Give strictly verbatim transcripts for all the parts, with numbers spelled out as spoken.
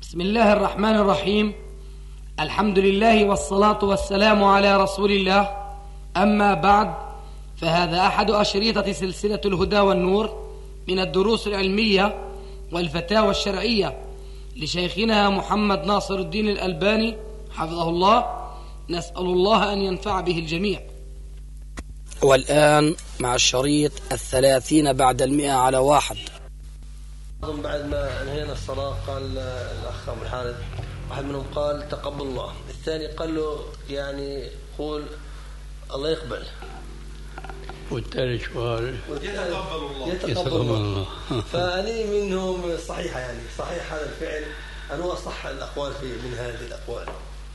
بسم الله الرحمن الرحيم. الحمد لله والصلاة والسلام على رسول الله. أما بعد، فهذا أحد أشريطة سلسلة الهدى والنور من الدروس العلمية والفتاوى الشرعية لشيخنا محمد ناصر الدين الألباني حفظه الله. نسأل الله أن ينفع به الجميع. والآن مع الشريط الثلاثين بعد المئة على واحد. بعد ما انهينا الصلاة قال الأخ أبو الحارث واحد منهم قال تقبل الله، الثاني قال له يعني قول الله يقبل، والثالث قال يتقبل الله يتقبل الله. فأني منهم صحيحة، يعني صحيح هذا الفعل أنه أصح الأقوال في من هذه الأقوال.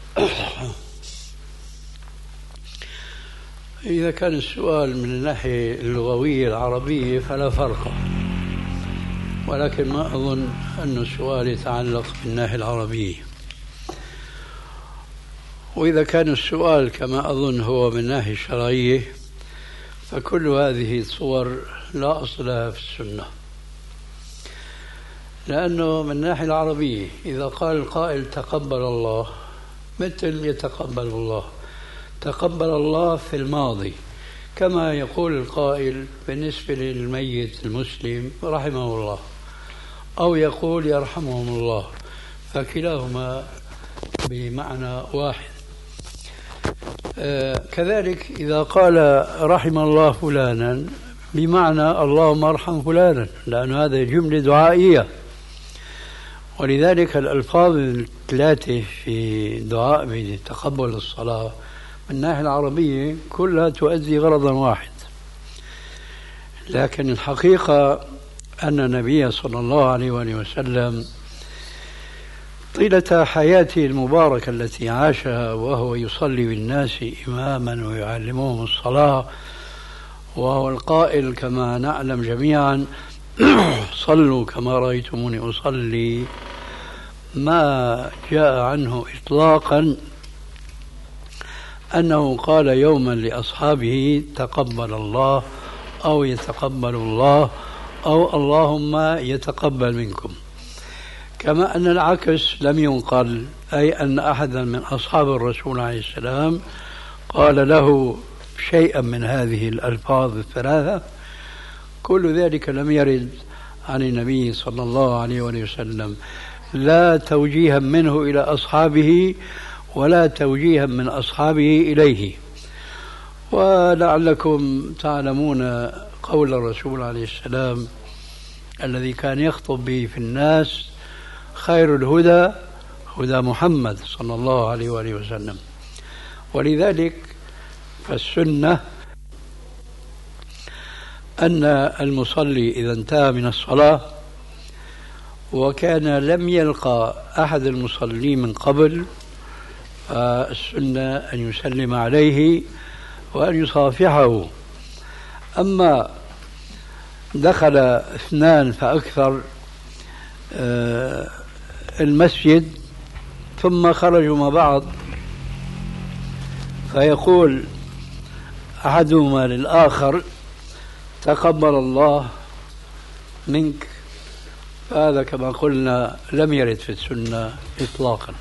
إذا كان السؤال من الناحية اللغوية العربية فلا فرق، ولكن ما أظن أن السؤال يتعلق بالناحية العربية. وإذا كان السؤال كما أظن هو من الناحية الشرعية فكل هذه الصور لا أصل لها في السنة، لأنه من الناحية العربية إذا قال القائل تقبل الله مثل يتقبل الله، تقبل الله في الماضي كما يقول القائل بالنسبة للميت المسلم رحمه الله، أو يقول يرحمهم الله، فكلاهما بمعنى واحد. آه كذلك إذا قال رحم الله فلانا بمعنى اللهم ارحم فلانا، لأن هذا جملة دعائية، ولذلك الألفاظ الثلاثة في دعاء بتقبل الصلاة من الناحية العربية كلها تؤدي غرضا واحد. لكن الحقيقة أن النبي صلى الله عليه وآله وسلم طيلة حياته المباركة التي عاشها وهو يصلي بالناس إماما ويعلمهم الصلاة، وهو القائل كما نعلم جميعا صلوا كما رأيتموني أصلي، ما جاء عنه إطلاقا أنه قال يوما لأصحابه تقبل الله أو يتقبل الله أو اللهم يتقبل منكم، كما أن العكس لم ينقل، أي أن أحدا من أصحاب الرسول عليه السلام قال له شيئا من هذه الألفاظ الثلاثة. كل ذلك لم يرد عن النبي صلى الله عليه وسلم، لا توجيها منه إلى أصحابه ولا توجيها من أصحابه إليه. ولعلكم تعلمون قول الرسول عليه السلام الذي كان يخطب به في الناس خير الهدى هدى محمد صلى الله عليه وآله وسلم. ولذلك فالسنة أن المصلي إذا انتهى من الصلاة وكان لم يلقى أحد المصلين من قبل فالسنة أن يسلم عليه وأن يصافحه. أما دخل اثنان فأكثر المسجد ثم خرجوا مع بعض فيقول أحدهما للآخر تقبل الله منك، فهذا كما قلنا لم يرد في السنة إطلاقا.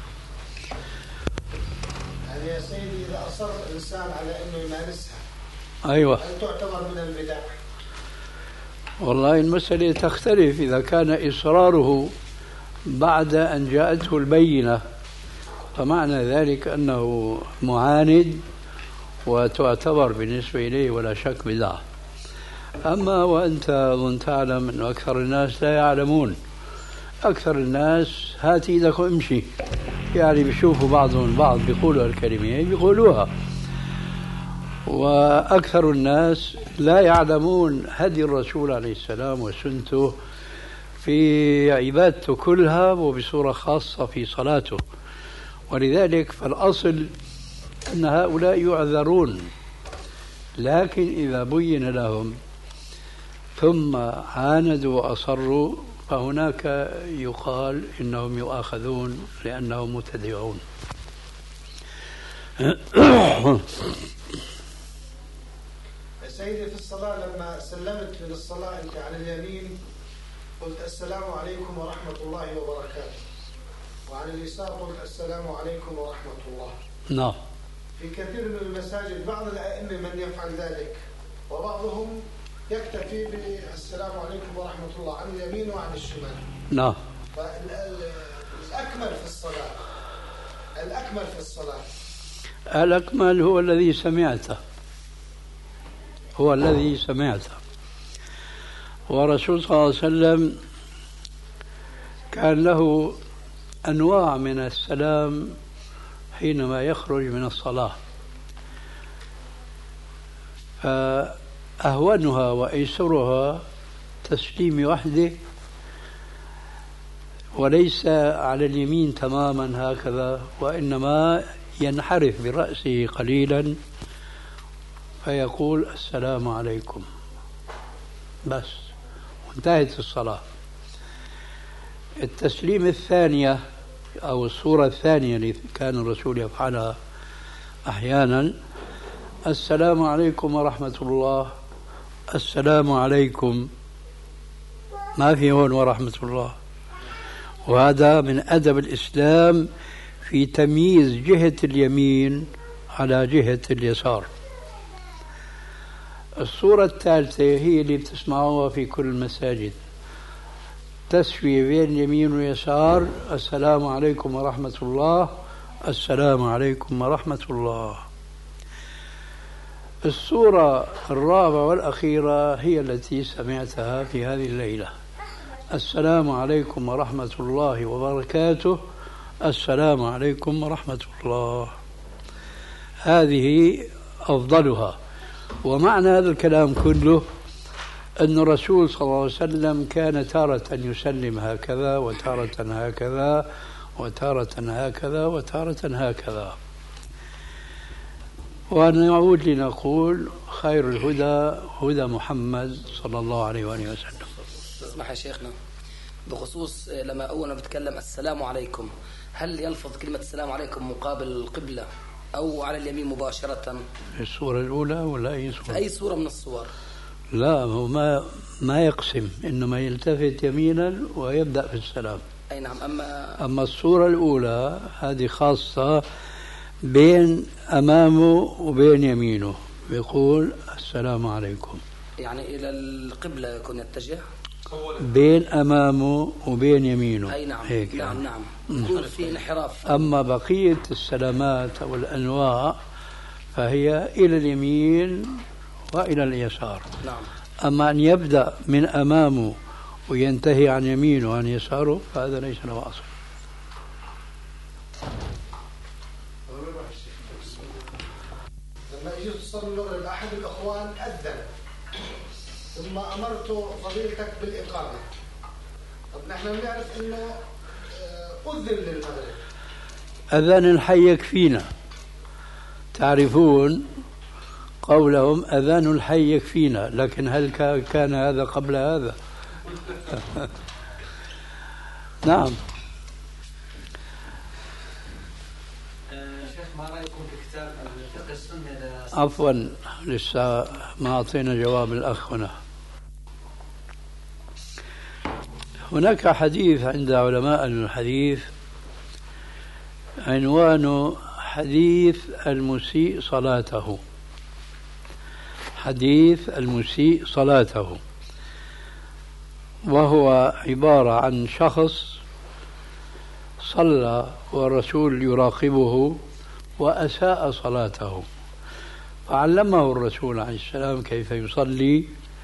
يعني يا سيدي إذا أصر الإنسان على أنه يمارسها أيوة هل تعتبر من البدع؟ والله المسألة تختلف. إذا كان إصراره بعد أن جاءته البينة فمعنى ذلك أنه معاند وتعتبر بالنسبة إليه ولا شك بدعة. أما وأنت أظن تعلم أن أكثر الناس لا يعلمون، أكثر الناس هات إيدك وامشي، يعني بيشوفوا بعضهم البعض بيقولوا الكلمة بيقولوها، وأكثر الناس لا يعلمون هدي الرسول عليه السلام وسنته في عبادته كلها وبصورة خاصة في صلاته. ولذلك فالأصل أن هؤلاء يعذرون، لكن إذا بين لهم ثم عاندوا وأصروا فهناك يقال إنهم يؤاخذون لأنهم متدعون. سيدي في الصلاة لما سلمت من الصلاة أنت على اليمين قلت السلام عليكم ورحمة الله وبركاته، وعن اليسار قلت السلام عليكم ورحمة الله. نعم. في كثير من المساجد بعض الأئمة من يفعل ذلك، وبعضهم يكتفي بالسلام عليكم ورحمة الله عن اليمين وعن الشمال. نعم. فالأكمل في الصلاة الأكمل في الصلاة الأكمل هو الذي سمعته هو الذي سمعته ورسول صلى الله عليه وسلم كان له أنواع من السلام حينما يخرج من الصلاة، فأهونها وأيسرها تسليم وحده، وليس على اليمين تماما هكذا، وإنما ينحرف برأسه قليلا فيقول السلام عليكم بس، وانتهت الصلاة. التسليم الثانية أو الصورة الثانية اللي كان الرسول يفعلها أحيانا: السلام عليكم ورحمة الله، السلام عليكم، ما في هون ورحمة الله. وهذا من أدب الإسلام في تمييز جهة اليمين على جهة اليسار. الصورة الثالثة هي اللي بتسمعوها في كل المساجد، تسوية بين اليمين واليسار: السلام عليكم ورحمة الله، السلام عليكم ورحمة الله. الصورة الرابعة والأخيرة هي التي سمعتها في هذه الليلة: السلام عليكم ورحمة الله وبركاته، السلام عليكم ورحمة الله. هذه أفضلها. ومعنى هذا الكلام كله أن الرسول صلى الله عليه وسلم كان تارة يسلم هكذا، وتارة هكذا، وتارة هكذا، وتارة هكذا. ونعود لنقول: خير الهدى هدى محمد صلى الله عليه وآله وسلم. اسمح يا شيخنا، بخصوص لما أول ما بتكلم السلام عليكم، هل يلفظ كلمة السلام عليكم مقابل القبلة أو على اليمين مباشرة؟ في الصورة الأولى ولا أي صورة؟ أي صورة من الصور. لا، هو ما ما يقسم، إنما يلتفت يمينا ويبدأ في السلام. أي نعم. أما أما الصورة الأولى هذه خاصة بين أمامه وبين يمينه، بيقول السلام عليكم، يعني إلى القبلة يكون يتجه بين أمامه وبين يمينه. أي نعم. هيك نعم يعني. نعم يكون في انحراف. أما بقية السلامات أو الأنواع فهي إلى اليمين وإلى اليسار. نعم. أما أن يبدأ من أمامه وينتهي عن يمينه وعن يساره فهذا ليس له أصل. لما اجيت تصلي المغرب احد الاخوان اذن، ثم امرت فضيلتك بالاقامه. طب نحن بنعرف انه اذن للمغرب، اذان الحي يكفينا. تعرفون قولهم اذان الحي يكفينا، لكن هل كان هذا قبل هذا؟ نعم. ما رأيكم في كتاب فقه السنة؟ عفوا، لسه ما أعطينا جواب الأخ هنا. هناك حديث عند علماء الحديث عنوانه حديث المسيء صلاته. حديث المسيء صلاته، وهو عبارة عن شخص صلى والرسول يراقبه وأساء صلاته، فعلمه الرسول عليه السلام كيف يصلي،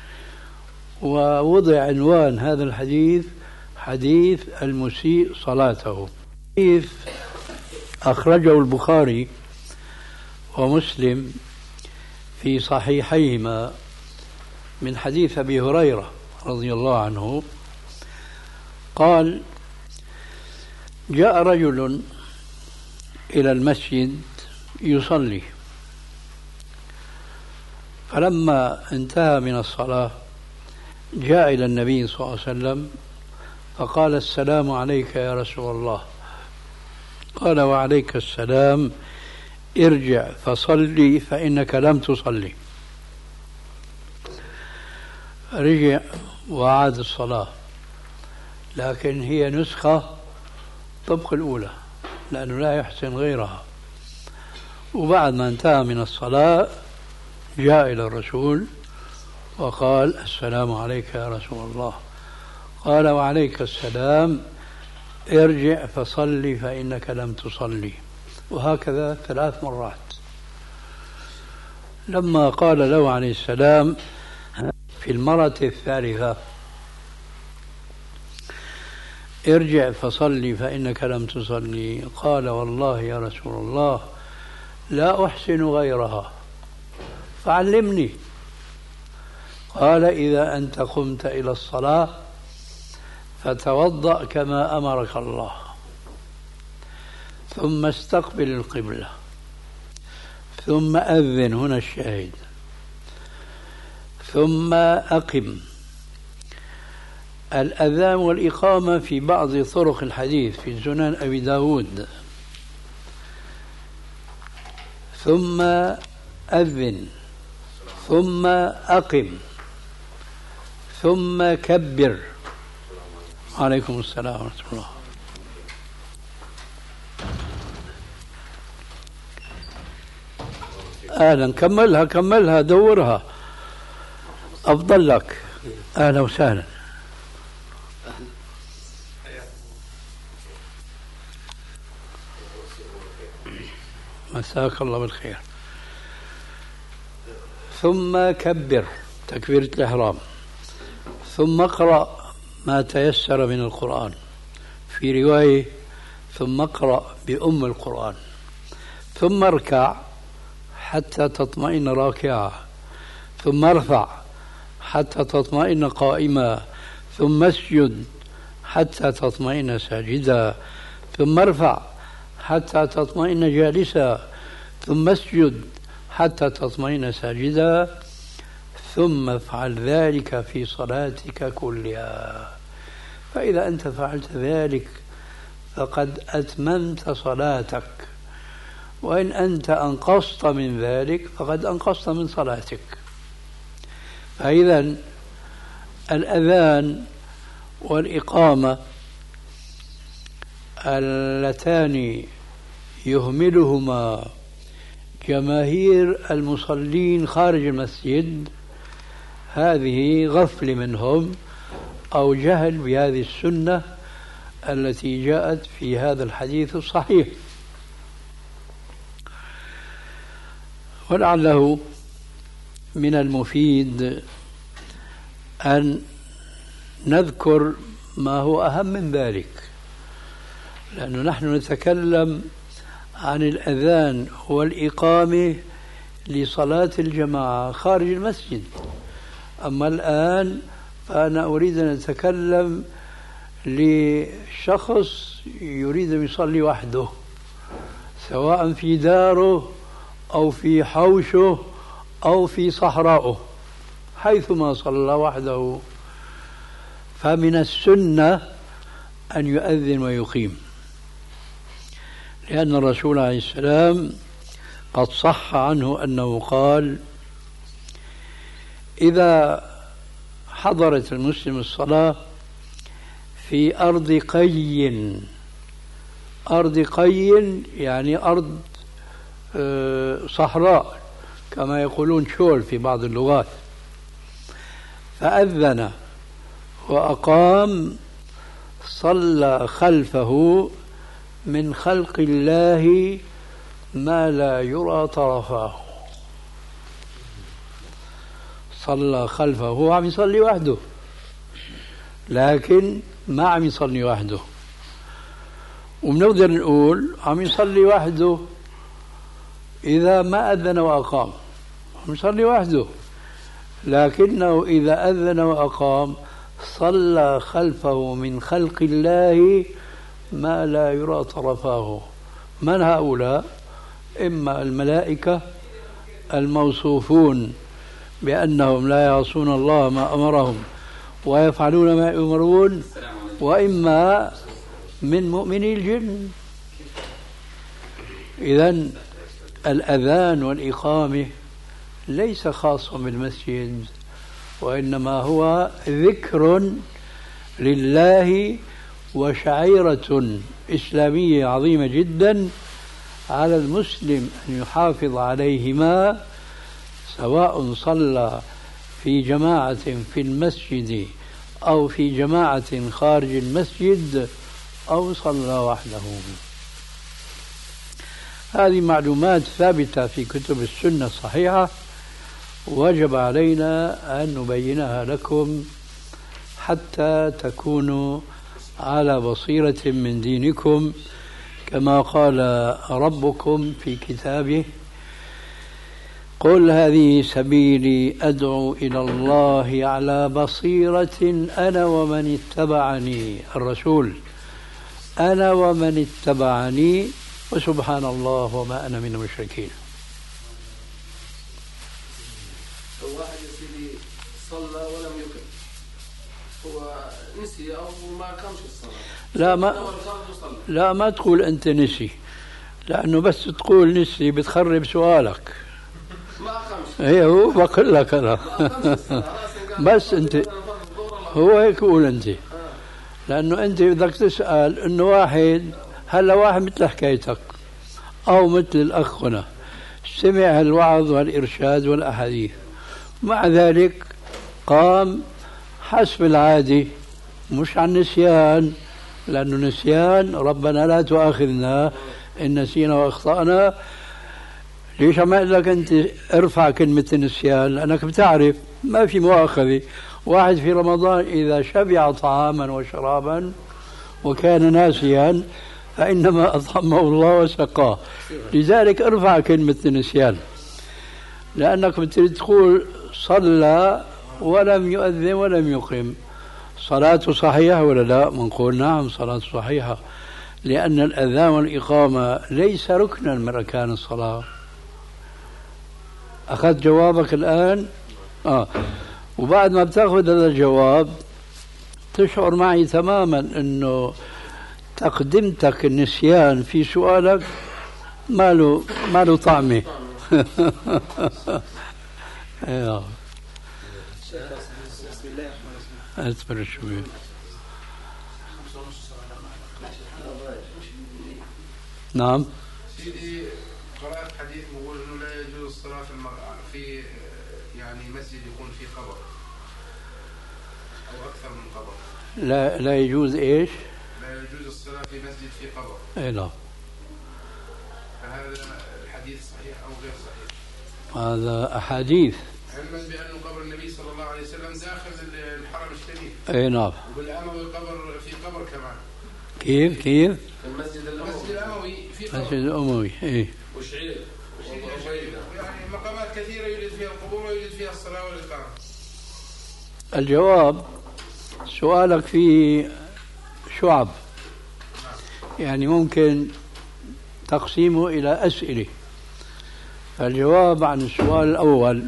ووضع عنوان هذا الحديث حديث المسيء صلاته. حديث أخرجه البخاري ومسلم في صحيحيهما من حديث أبي هريرة رضي الله عنه قال: جاء رجل إلى المسجد يصلي، فلما انتهى من الصلاة جاء إلى النبي صلى الله عليه وسلم فقال: السلام عليك يا رسول الله. قال: وعليك السلام، ارجع فصلي فإنك لم تصلي. رجع وعاد الصلاة، لكن هي نسخة طبق الأولى لأنه لا يحسن غيرها. وبعد ما انتهى من الصلاة جاء إلى الرسول وقال السلام عليك يا رسول الله. قال وعليك السلام، ارجع فصلي فإنك لم تصلي. وهكذا ثلاث مرات. لما قال له عليه السلام في المرة الثالثة ارجع فصلي فإنك لم تصلي، قال والله يا رسول الله لا أحسن غيرها فعلمني. قال إذا أنت قمت إلى الصلاة فتوضأ كما أمرك الله، ثم استقبل القبلة، ثم أذن، هنا الشاهد، ثم أقم. الأذان والإقامة في بعض طرق الحديث في سنن أبي داود. ثم أذن، ثم أقم، ثم كبر. عليكم السلام ورحمة الله. أهلا، كملها كملها دورها، أفضل لك. أهلا وسهلا. مساك الله بالخير. ثم كبر تكبيرة الإحرام، ثم اقرأ ما تيسر من القرآن، في رواية ثم اقرأ بأم القرآن، ثم اركع حتى تطمئن راكعا، ثم ارفع حتى تطمئن قائما، ثم اسجد حتى تطمئن ساجدا، ثم ارفع حتى تطمئن جالسا، ثم اسجد حتى تطمئن ساجدا، ثم افعل ذلك في صلاتك كلها. فإذا أنت فعلت ذلك فقد أتممت صلاتك، وإن أنت أنقصت من ذلك فقد أنقصت من صلاتك. فإذا الأذان والإقامة اللتان يهملهما جماهير المصلين خارج المسجد هذه غفل منهم أو جهل بهذه السنة التي جاءت في هذا الحديث الصحيح. ولعله من المفيد أن نذكر ما هو أهم من ذلك، لأنه نحن نتكلم عن الأذان والإقامة لصلاة الجماعة خارج المسجد. أما الآن فأنا أريد أن أتكلم لشخص يريد أن يصلي وحده، سواء في داره أو في حوشه أو في صحراءه، حيثما صلى وحده فمن السنة أن يؤذن ويقيم، لأن الرسول عليه السلام قد صح عنه أنه قال إذا حضرت المسلم الصلاة في أرض قي، أرض قي يعني أرض صحراء كما يقولون شول في بعض اللغات، فأذن وأقام صلى خلفه من خلق الله ما لا يرى طرفاه. صلى خلفه، هو عم يصلي وحده لكن ما عم يصلي وحده، وبنقدر نقول عم يصلي وحده إذا ما أذن وأقام، عم يصلي وحده، لكنه إذا أذن وأقام صلى خلفه من خلق الله ما لا يرى طرفاه. من هؤلاء؟ إما الملائكة الموصوفون بأنهم لا يعصون الله ما أمرهم ويفعلون ما يؤمرون، وإما من مؤمني الجن. إذن الأذان والإقامة ليس خاصا بالمسجد، وإنما هو ذكر لله وشعيرة إسلامية عظيمة جدا، على المسلم أن يحافظ عليهما، سواء صلى في جماعة في المسجد أو في جماعة خارج المسجد أو صلى وحده. هذه معلومات ثابتة في كتب السنة الصحيحة، وجب علينا أن نبينها لكم حتى تكونوا على بصيرة من دينكم، كما قال ربكم في كتابه: قل هذه سبيلي أدعو إلى الله على بصيرة أنا ومن اتبعني. الرسول: أنا ومن اتبعني، وسبحان الله وما أنا من المشركين. واحد يا سيدي صلى ولم يقم، هو نسي أو ما قامش الصلاة. لا ما لا ما تقول أنت نسي، لأنه بس تقول نسي بتخرب سؤالك. ما أقامش. هي هو بقول لك أنا بس أنت هو هيك قول أنت، لأنه أنت بدك تسأل إنه واحد هلا واحد مثل حكايتك أو مثل الأخ هنا سمع الوعظ والإرشاد والأحاديث، مع ذلك قام حسب العادة، مش عن نسيان، لأنه نسيان ربنا لا تؤاخذنا إن نسينا وأخطأنا. ليش عم أقول لك أنت ارفع كلمة النسيان؟ لأنك بتعرف ما في مؤاخذة. واحد في رمضان إذا شبع طعاما وشرابا وكان ناسيا فإنما أطعمه الله وسقاه. لذلك ارفع كلمة النسيان، لأنك بتريد تقول صلى ولم يؤذن ولم يقم، صلاته صحيحة ولا لا؟ منقول نعم صلاته صحيحة، لأن الأذان والإقامة ليس ركنا من أركان الصلاة. أخذت جوابك الآن؟ آه. وبعد ما بتاخذ هذا الجواب تشعر معي تماما أنه تقدمتك النسيان في سؤالك ما له ما له طعمه. ايوه بسم الله الرحمن الرحيم. اصبر شوي. نعم سيدي، قرأت حديث يقول انه لا يجوز الصلاة في المر... في يعني مسجد يكون فيه قبر او اكثر من قبر. لا لا يجوز ايش؟ لا يجوز الصلاة في مسجد فيه قبر. اي نعم. فهذا الحديث صحيح او غير صحيح؟ هذا احاديث علما بأن قبر النبي صلى الله عليه وسلم داخل الحرم الشريف. اي نعم. والأموي قبر في قبر كمان. كيف كيف؟ المسجد الأموي في قبر. المسجد الأموي ايه. وشعير يعني مقامات كثيرة يوجد فيها القبور ويوجد فيها الصلاة والإقامة. الجواب سؤالك فيه شعب، يعني ممكن تقسيمه إلى أسئلة. الجواب عن السؤال الأول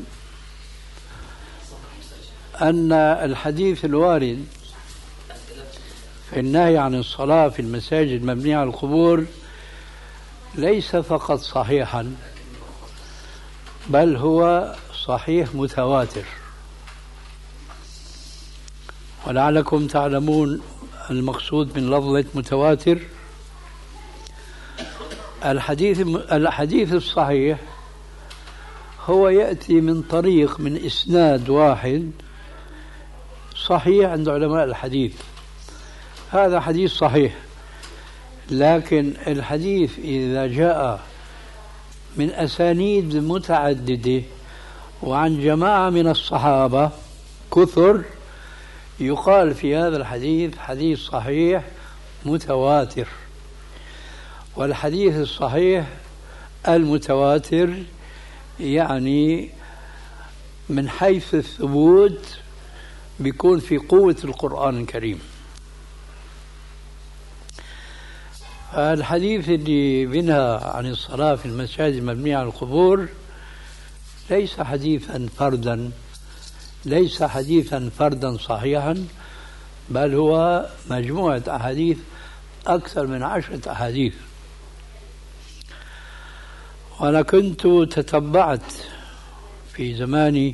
أن الحديث الوارد في النهي عن الصلاة في المساجد المبنية على القبور ليس فقط صحيحا، بل هو صحيح متواتر. ولعلكم تعلمون المقصود من لفظة متواتر. الحديث الحديث الصحيح هو يأتي من طريق من إسناد واحد صحيح عند علماء الحديث، هذا حديث صحيح. لكن الحديث إذا جاء من أسانيد متعددة وعن جماعة من الصحابة كثر، يقال في هذا الحديث حديث صحيح متواتر. والحديث الصحيح المتواتر يعني من حيث الثبوت بيكون في قوة القرآن الكريم. الحديث اللي بينهى عن الصلاة في المساجد المبنية على القبور ليس حديثا فردا، ليس حديثا فردا صحيحا، بل هو مجموعة أحاديث، أكثر من عشرة أحاديث. وأنا كنت تتبعت في زماني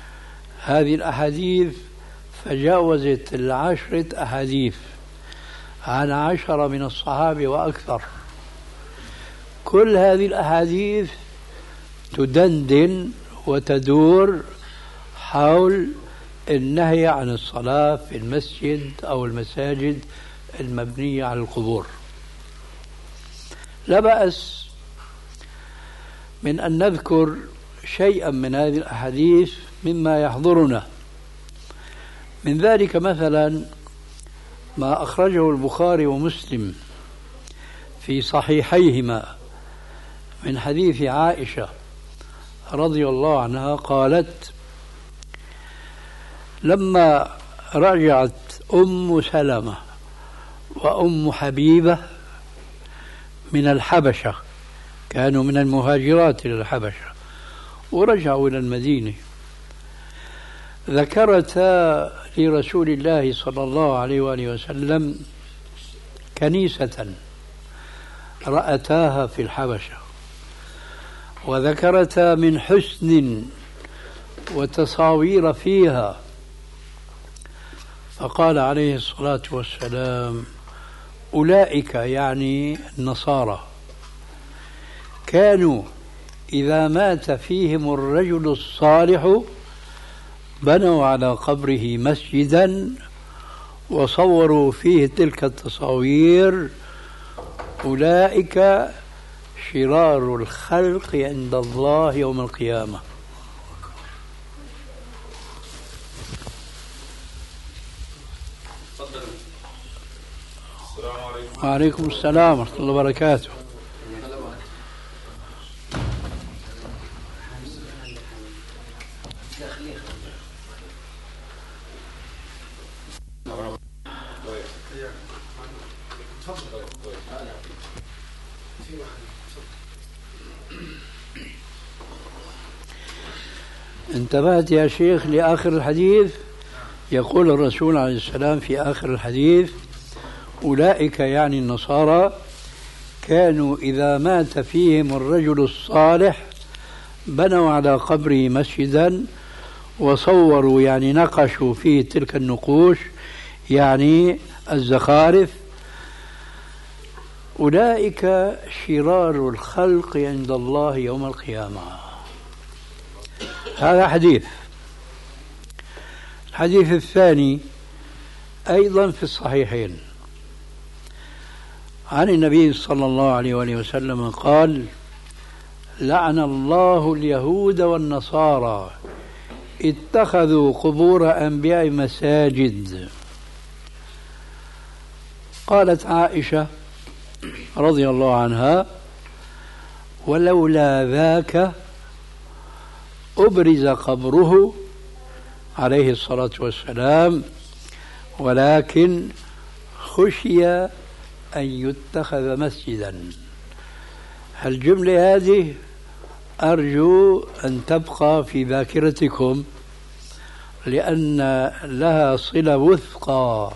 هذه الأحاديث فجاوزت العشرة أحاديث عن عشرة من الصحابة وأكثر. كل هذه الأحاديث تدندن وتدور حول النهي عن الصلاة في المسجد أو المساجد المبنية على القبور. لا بأس من أن نذكر شيئا من هذه الأحاديث مما يحضرنا. من ذلك مثلا ما أخرجه البخاري ومسلم في صحيحيهما من حديث عائشة رضي الله عنها قالت: لما رجعت أم سلمة وأم حبيبة من الحبشة، كانوا من المهاجرات إلى الحبشة ورجعوا إلى المدينة، ذكرتا لرسول الله صلى الله عليه وآله وسلم كنيسة رأتاها في الحبشة، وذكرتا من حسن وتصاوير فيها، فقال عليه الصلاة والسلام: أولئك يعني النصارى كانوا إذا مات فيهم الرجل الصالح بنوا على قبره مسجدا وصوروا فيه تلك التصاوير، أولئك شرار الخلق عند الله يوم القيامة. وعليكم السلام ورحمة الله وبركاته. انتبهت يا شيخ لآخر الحديث؟ يقول الرسول عليه السلام في آخر الحديث: أولئك يعني النصارى كانوا إذا مات فيهم الرجل الصالح بنوا على قبره مسجدا وصوروا يعني نقشوا فيه تلك النقوش يعني الزخارف، أولئك شرار الخلق عند الله يوم القيامة. هذا حديث. الحديث الثاني أيضا في الصحيحين عن النبي صلى الله عليه وآله وسلم قال: لعن الله اليهود والنصارى اتخذوا قبور أنبياء مساجد. قالت عائشة رضي الله عنها: ولولا ذاك أبرز قبره عليه الصلاة والسلام، ولكن خشي أن يتخذ مسجدا. الجملة هذه أرجو أن تبقى في ذاكرتكم، لأن لها صلة وثقى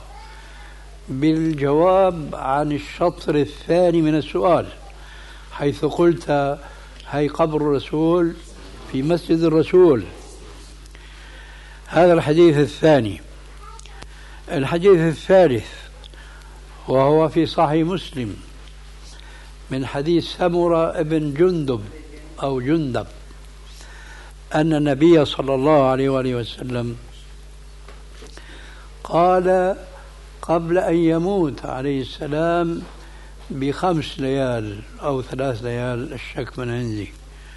بالجواب عن الشطر الثاني من السؤال، حيث قلت: هي قبر الرسول في مسجد الرسول. هذا الحديث الثاني. الحديث الثالث وهو في صحيح مسلم من حديث سمرة بن جندب أو جندب أن النبي صلى الله عليه وآله وسلم قال قبل أن يموت عليه السلام بخمس ليال أو ثلاث ليال، الشك من عندي: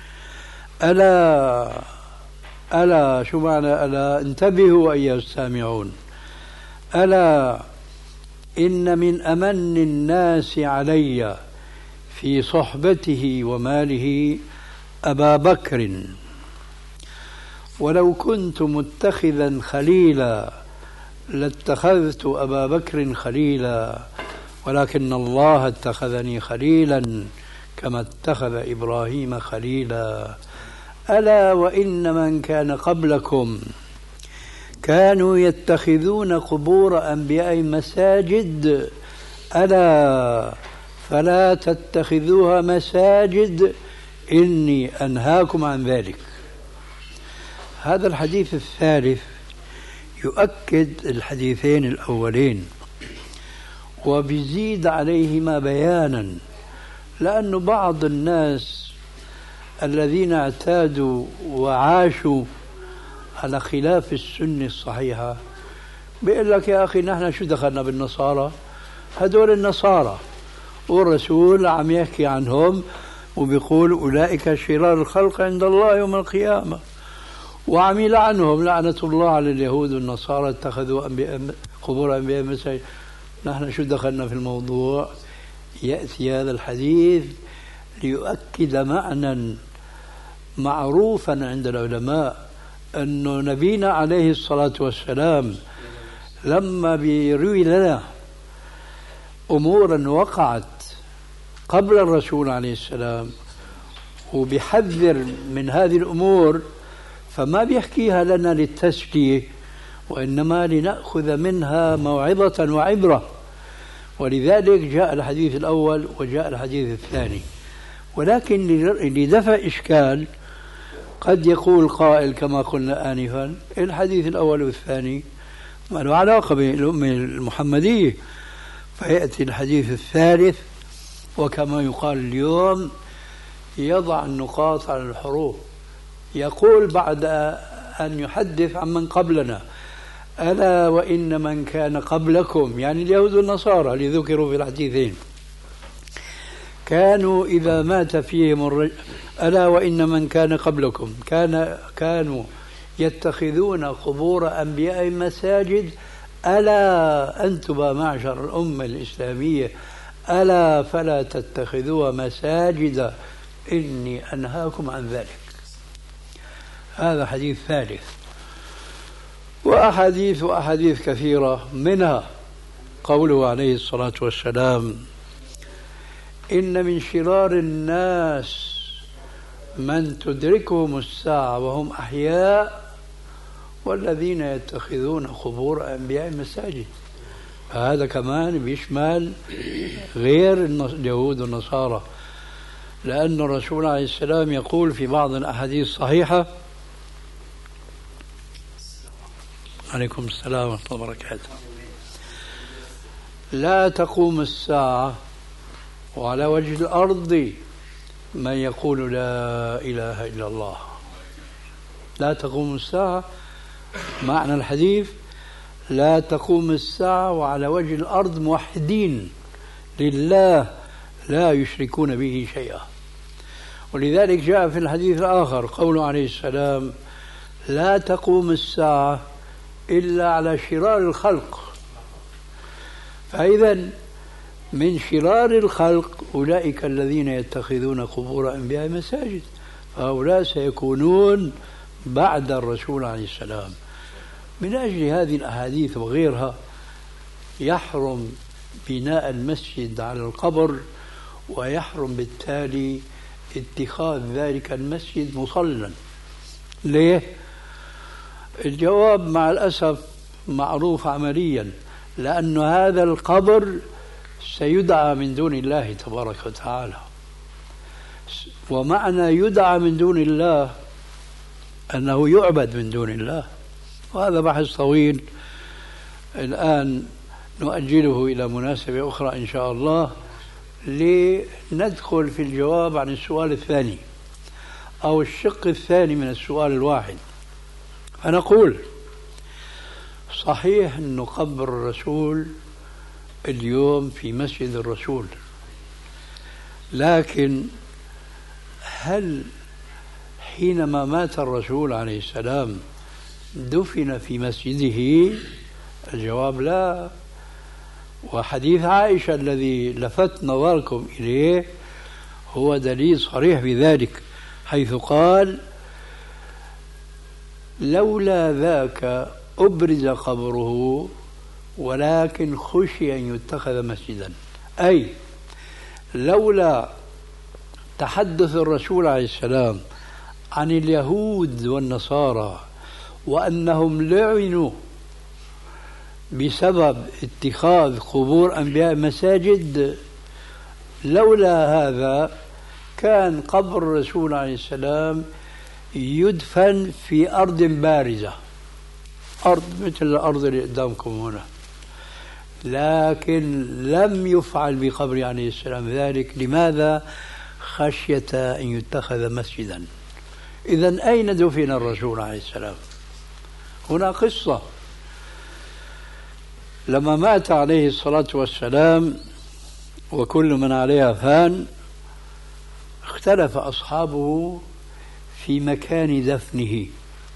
ألا ألا شو معنى ألا؟ انتبهوا أيها السامعون. ألا إن من أمن الناس علي في صحبته وماله أبا بكر، ولو كنت متخذا خليلا لاتخذت أبا بكر خليلا، ولكن الله اتخذني خليلا كما اتخذ إبراهيم خليلا. ألا وإن من كان قبلكم كانوا يتخذون قبور أنبياء مساجد، ألا فلا تتخذوها مساجد إني أنهاكم عن ذلك. هذا الحديث الثالث يؤكد الحديثين الأولين، وبيزيد عليهما بيانا، لأن بعض الناس الذين اعتادوا وعاشوا على خلاف السنة الصحيحة بيقول لك يا أخي نحن شو دخلنا بالنصارى، هدول النصارى، والرسول عم يحكي عنهم وبيقول أولئك شرار الخلق عند الله يوم القيامة، وعم يلعنهم لعنة الله على اليهود والنصارى اتخذوا أنبياء قبور أنبياء مساجد. نحن شو دخلنا في الموضوع؟ يأتي هذا الحديث ليؤكد معنى معروفا عند العلماء، أنه نبينا عليه الصلاة والسلام لما بيروي لنا أمورا وقعت قبل الرسول عليه السلام وبيحذر من هذه الأمور، فما بيحكيها لنا للتسلية، وإنما لنأخذ منها موعظة وعبرة. ولذلك جاء الحديث الأول وجاء الحديث الثاني. ولكن لدفع إشكال قد يقول قائل كما قلنا آنفا الحديث الأول والثاني ما له علاقة بالأمة المحمدية، فيأتي الحديث الثالث وكما يقال اليوم يضع النقاط على الحروف، يقول بعد أن يحدث عن من قبلنا ألا وإن من كان قبلكم، يعني اليهود والنصارى اللي ذكروا في الحديثين، كانوا إذا مات فيهم الرجل ألا وإن من كان قبلكم كان كانوا يتخذون قبور أنبياء مساجد، ألا أنتم معشر الأمة الإسلامية ألا فلا تتخذوها مساجد إني أنهاكم عن ذلك. هذا حديث ثالث، وأحاديث وأحاديث كثيرة، منها قوله عليه الصلاة والسلام إن من شرار الناس من تدركهم الساعة وهم أحياء والذين يتخذون قبور أنبياء مساجد. هذا كمان بيشمل غير اليهود والنصارى، لأن الرسول عليه السلام يقول في بعض الأحاديث الصحيحة عليكم السلام ورحمة الله وبركاته لا تقوم الساعة وعلى وجه الأرض من يقول لا إله إلا الله. لا تقوم الساعة معنى الحديث لا تقوم الساعة وعلى وجه الأرض موحدين لله لا يشركون به شيئا. ولذلك جاء في الحديث الآخر قوله عليه السلام لا تقوم الساعة إلا على شرار الخلق. فإذا من شرار الخلق أولئك الذين يتخذون قبور أنبياء مساجد، فهؤلاء سيكونون بعد الرسول عليه السلام. من أجل هذه الأحاديث وغيرها يحرم بناء المسجد على القبر، ويحرم بالتالي اتخاذ ذلك المسجد مصلى. ليه؟ الجواب مع الأسف معروف عمليا، لأن هذا القبر سيدعى من دون الله تبارك وتعالى. ومعنى يدعى من دون الله أنه يعبد من دون الله، وهذا بحث طويل الآن نؤجله إلى مناسبة أخرى إن شاء الله، لندخل في الجواب عن السؤال الثاني أو الشق الثاني من السؤال الواحد. فنقول صحيح أن قبر الرسول اليوم في مسجد الرسول، لكن هل حينما مات الرسول عليه السلام دفن في مسجده؟ الجواب لا. وحديث عائشة الذي لفت نظركم إليه هو دليل صريح بذلك، حيث قال لولا ذاك أبرز قبره ولكن خشي أن يتخذ مسجدا. أي لولا تحدث الرسول عليه السلام عن اليهود والنصارى وأنهم لعنوا بسبب اتخاذ قبور أنبياء مساجد، لولا هذا كان قبر الرسول عليه السلام يدفن في أرض بارزة، أرض مثل الأرض اللي قدامكم هنا، لكن لم يفعل بقبر عليه السلام ذلك. لماذا؟ خشية أن يتخذ مسجدا. إذن أين دفن الرسول عليه السلام؟ هنا قصة. لما مات عليه الصلاة والسلام وكل من عليها فان، اختلف أصحابه في مكان دفنه.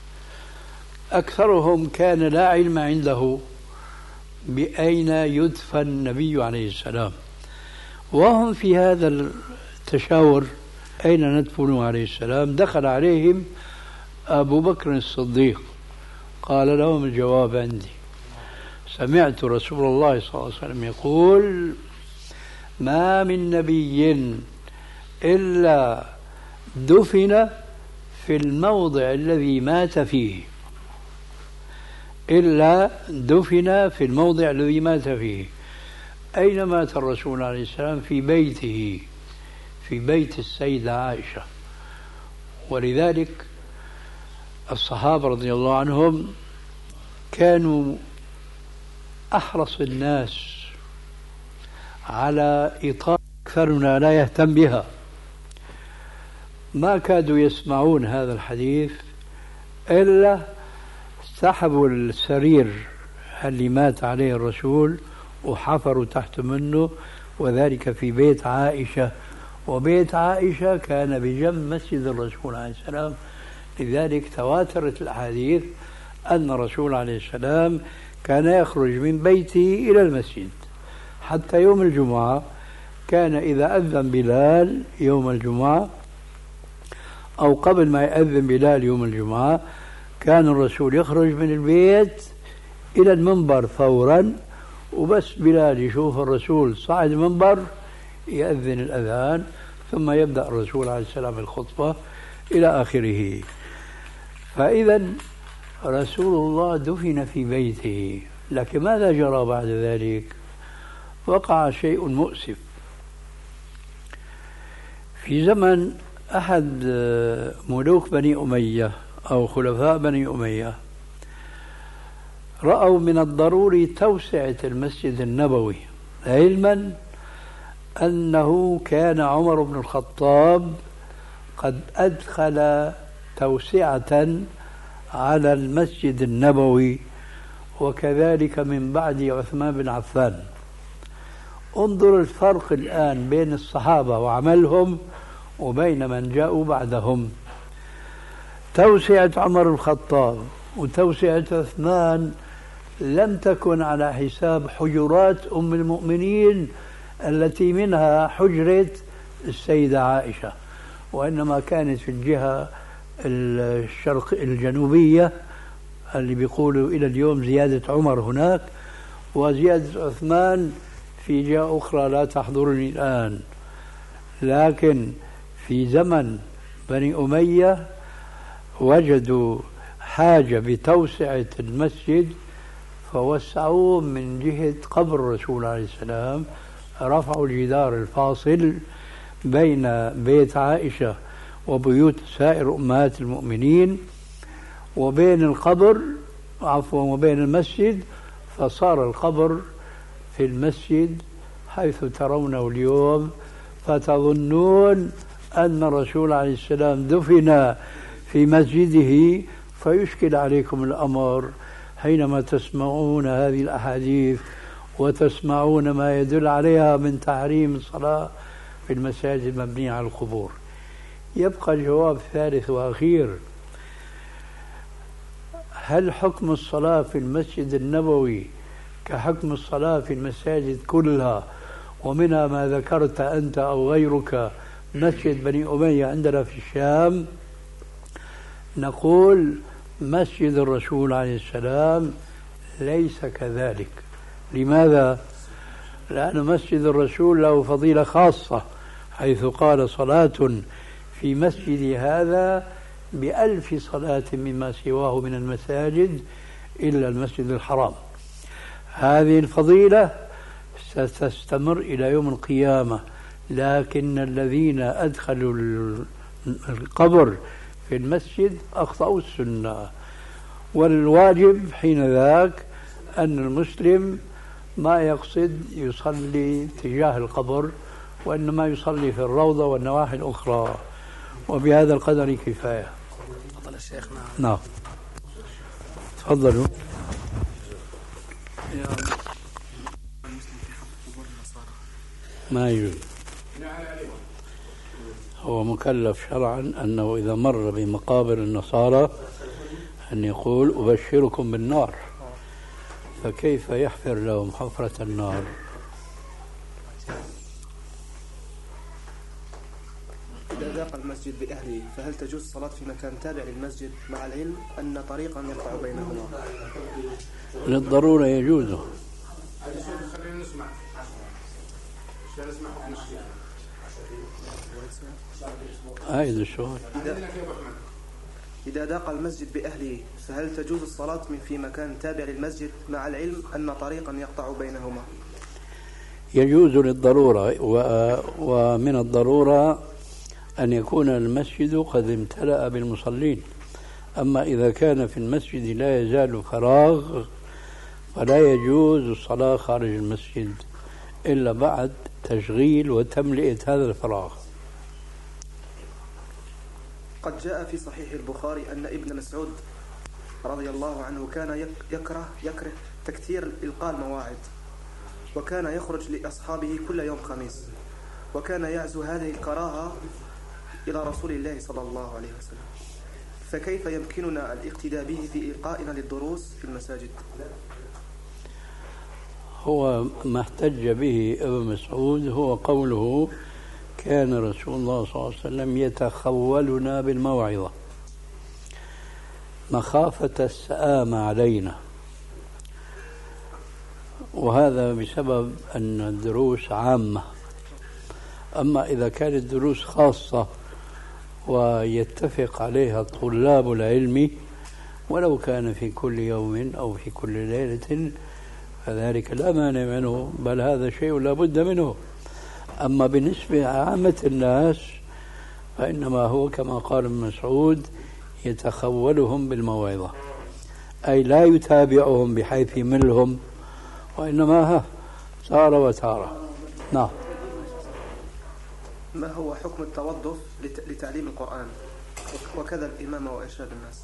أكثرهم كان لا علم عنده بأين يدفن النبي عليه السلام، وهم في هذا التشاور أين ندفن عليه السلام. دخل عليهم أبو بكر الصديق قال لهم الجواب عندي، سمعت رسول الله صلى الله عليه وسلم يقول ما من نبي إلا دفن في الموضع الذي مات فيه، إلا دفن في الموضع الذي مات فيه. أين مات الرسول عليه السلام؟ في بيته، في بيت السيدة عائشة. ولذلك الصحابة رضي الله عنهم كانوا أحرص الناس على إطاعة أكثرنا لا يهتم بها. ما كادوا يسمعون هذا الحديث إلا سحبوا السرير اللي مات عليه الرسول وحفروا تحت منه، وذلك في بيت عائشة، وبيت عائشة كان بجنب مسجد الرسول عليه السلام. لذلك تواترت الأحاديث أن الرسول عليه السلام كان يخرج من بيته إلى المسجد. حتى يوم الجمعة كان إذا أذن بلال يوم الجمعة أو قبل ما يأذن بلال يوم الجمعة كان الرسول يخرج من البيت إلى المنبر فورا، وبس بلال يشوف الرسول صعد المنبر يأذن الأذان، ثم يبدأ الرسول عليه السلام الخطبة إلى آخره. فإذا رسول الله دفن في بيته. لكن ماذا جرى بعد ذلك؟ وقع شيء مؤسف. في زمن أحد ملوك بني أمية أو خلفاء بني أمية رأوا من الضروري توسعة المسجد النبوي، علما أنه كان عمر بن الخطاب قد أدخل توسعة على المسجد النبوي، وكذلك من بعد عثمان بن عفان. انظر الفرق الآن بين الصحابة وعملهم وبين من جاءوا بعدهم. توسعة عمر الخطاب وتوسعة عثمان لم تكن على حساب حجرات أم المؤمنين التي منها حجرة السيدة عائشة، وإنما كانت في الجهة الشرق الجنوبية اللي بيقولوا إلى اليوم زيادة عمر هناك، وزيادة عثمان في جهة أخرى لا تحضرني الآن. لكن في زمن بني أمية وجدوا حاجة بتوسعة المسجد فوسعوه من جهة قبر الرسول عليه السلام، رفعوا الجدار الفاصل بين بيت عائشة وبيوت سائر أمهات المؤمنين وبين القبر عفوا وبين المسجد، فصار القبر في المسجد حيث ترونه اليوم، فتظنون أن الرسول عليه السلام دفن في مسجده، فيشكل عليكم الأمر حينما تسمعون هذه الأحاديث وتسمعون ما يدل عليها من تحريم الصلاة في المساجد المبنية على القبور. يبقى الجواب ثالث وأخير: هل حكم الصلاة في المسجد النبوي كحكم الصلاة في المساجد كلها، ومنها ما ذكرت أنت أو غيرك مسجد بني أمية عندنا في الشام؟ نقول مسجد الرسول عليه السلام ليس كذلك. لماذا؟ لأن مسجد الرسول له فضيلة خاصة، حيث قال: صلاة في مسجد هذا بألف صلاة مما سواه من المساجد إلا المسجد الحرام. هذه الفضيلة ستستمر إلى يوم القيامة، لكن الذين أدخلوا القبر في المسجد أخطأوا السنة. والواجب حين ذاك أن المسلم ما يقصد يصلي تجاه القبر، وإنما يصلي في الروضة والنواحي الأخرى، وبهذا القدر كفاية. تفضل يا شيخنا. نعم تفضلوا. ما يجوز، هو مكلف شرعا أنه إذا مر بمقابر النصارى أن يقول أبشركم بالنار، فكيف يحفر لهم حفرة النار؟ إذا ضاق المسجد بأهله فهل تجوز الصلاة في مكان تابع للمسجد مع العلم أن طريقا يقطع بينهما؟ للضرورة يجوز. خلينا نسمع عشان نسمع حكم الشيخ. هذا السؤال. إذا ضاق المسجد بأهله فهل تجوز الصلاة في مكان تابع للمسجد مع العلم أن طريقا يقطع بينهما؟ يجوز للضرورة، ومن الضرورة أن يكون المسجد قد امتلأ بالمصلين. أما إذا كان في المسجد لا يزال فراغ فلا يجوز الصلاة خارج المسجد إلا بعد تشغيل وتملئة هذا الفراغ. قد جاء في صحيح البخاري أن ابن مسعود رضي الله عنه كان يكره يكره تكثير إلقاء المواعظ، وكان يخرج لأصحابه كل يوم خميس، وكان يعزو هذه الكراهة إلى رسول الله صلى الله عليه وسلم، فكيف يمكننا الاقتداء به في إلقائنا للدروس في المساجد؟ هو ما احتج به ابن مسعود هو قوله كان رسول الله صلى الله عليه وسلم يتخولنا بالموعظة مخافة السآمة علينا، وهذا بسبب أن الدروس عامة. أما إذا كانت دروس خاصة ويتفق عليها طلاب العلم ولو كان في كل يوم أو في كل ليلة فذلك لا مانع منه، بل هذا شيء لا بد منه. أما بالنسبة لعامة الناس فإنما هو كما قال ابن مسعود يتخولهم بالموعظة، أي لا يتابعهم بحيث يملهم، وإنما ها تارة وتارة. نعم. ما هو حكم التوظف لتعليم القرآن وكذا الإمامة وإرشاد الناس؟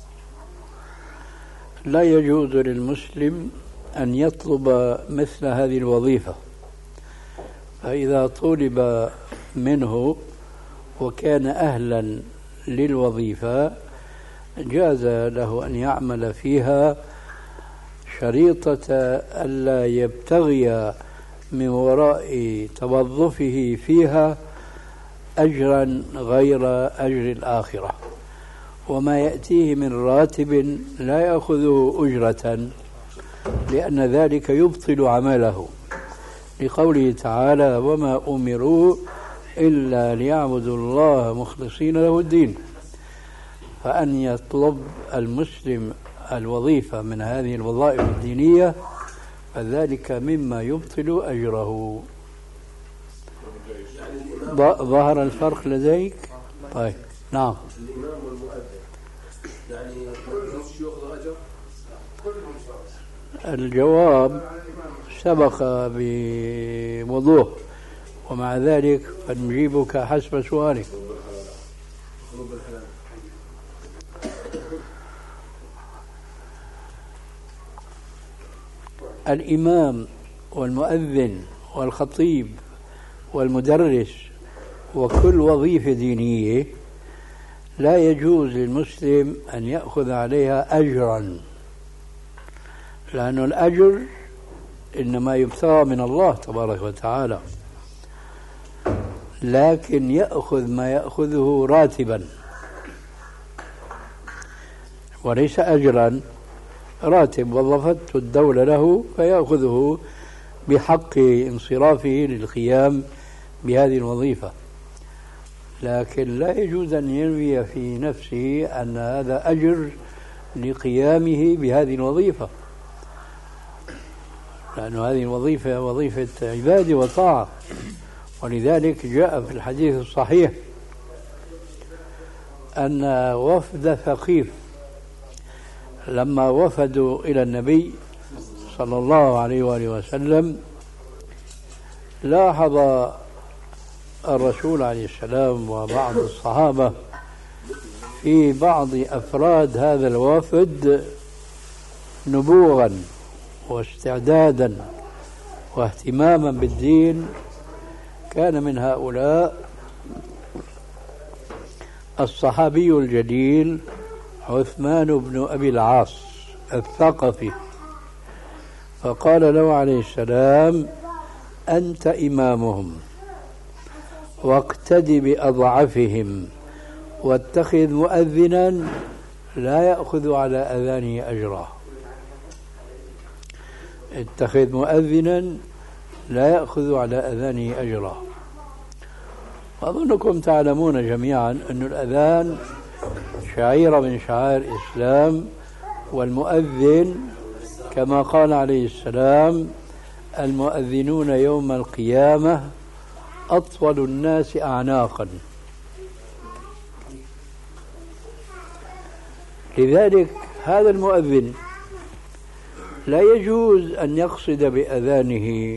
لا يجوز للمسلم أن يطلب مثل هذه الوظيفة، فإذا طلب منه وكان أهلا للوظيفة جاز له أن يعمل فيها شريطة ألا يبتغي من وراء توظفه فيها أجرا غير أجر الآخرة، وما يأتيه من راتب لا يأخذه أجرة، لأن ذلك يبطل عمله، لقوله تعالى وما أمروا إلا ليعبدوا الله مخلصين له الدين. فأن يطلب المسلم الوظيفة من هذه الوظائف الدينية فذلك مما يبطل أجره. ظهر الفرق لديك؟ طيب نعم. الإمام والمؤذن يعني يأخذ أجر؟ الجواب سبق بوضوح، ومع ذلك فنجيبك حسب سؤالك. الإمام والمؤذن والخطيب والمدرس وكل وظيفة دينية لا يجوز للمسلم أن يأخذ عليها أجرا، لأن الأجر إنما يبتغى من الله تبارك وتعالى، لكن يأخذ ما يأخذه راتبا وليس أجرا. راتب وظفته الدولة له فيأخذه بحق انصرافه للقيام بهذه الوظيفة، لكن لا يجوز أن ينوي في نفسه أن هذا أجر لقيامه بهذه الوظيفة، لأن هذه الوظيفة وظيفة عبادة وطاعة. ولذلك جاء في الحديث الصحيح أن وفد ثقيف لما وفدوا إلى النبي صلى الله عليه وآله وسلم لاحظ الرسول عليه السلام وبعض الصحابة في بعض أفراد هذا الوفد نبوغا واستعدادا واهتماما بالدين. كان من هؤلاء الصحابي الجليل عثمان بن أبي العاص الثقفي، فقال له عليه السلام: أنت إمامهم واقتد بأضعفهم واتخذ مؤذنا لا يأخذ على أذانه أجرا. اتخذ مؤذنا لا يأخذ على أذانه أجرا. أظنكم تعلمون جميعا أن الأذان شعيرة من شعائر الإسلام، والمؤذن كما قال عليه السلام: المؤذنون يوم القيامة أطول الناس أعناقا. لذلك هذا المؤذن لا يجوز أن يقصد بأذانه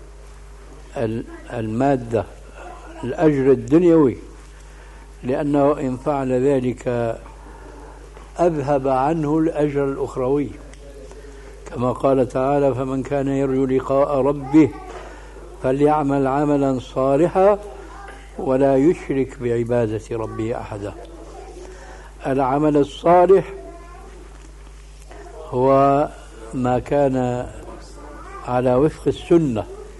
المادة الأجر الدنيوي، لأنه إن فعل ذلك أذهب عنه الأجر الأخروي، كما قال تعالى: فمن كان يرجو لقاء ربه فليعمل عملا صالحا ولا يشرك بعبادة ربه أحدا. العمل الصالح هو ما كان على وفق السنة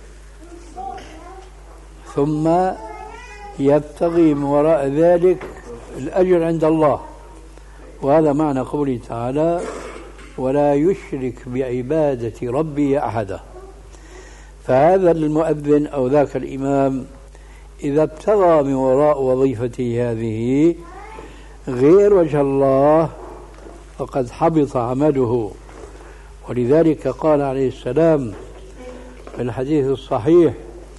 ثم يبتغي من وراء ذلك الأجر عند الله، وهذا معنى قوله تعالى: ولا يشرك بعبادة ربي أحدا. فهذا المؤذن أو ذاك الإمام إذا ابتغى من وراء وظيفته هذه غير وجه الله فقد حبط عمله. ولذلك قال عليه السلام في الحديث الصحيح: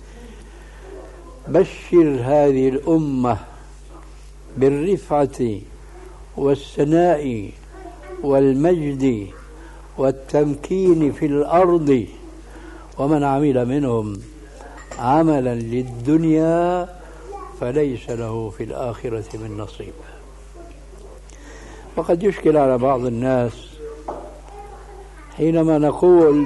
بشر هذه الأمة بالرفعة والثناء والمجد والتمكين في الأرض، ومن عمل منهم عملا للدنيا فليس له في الآخرة من نصيب. وقد يشكل على بعض الناس حينما نقول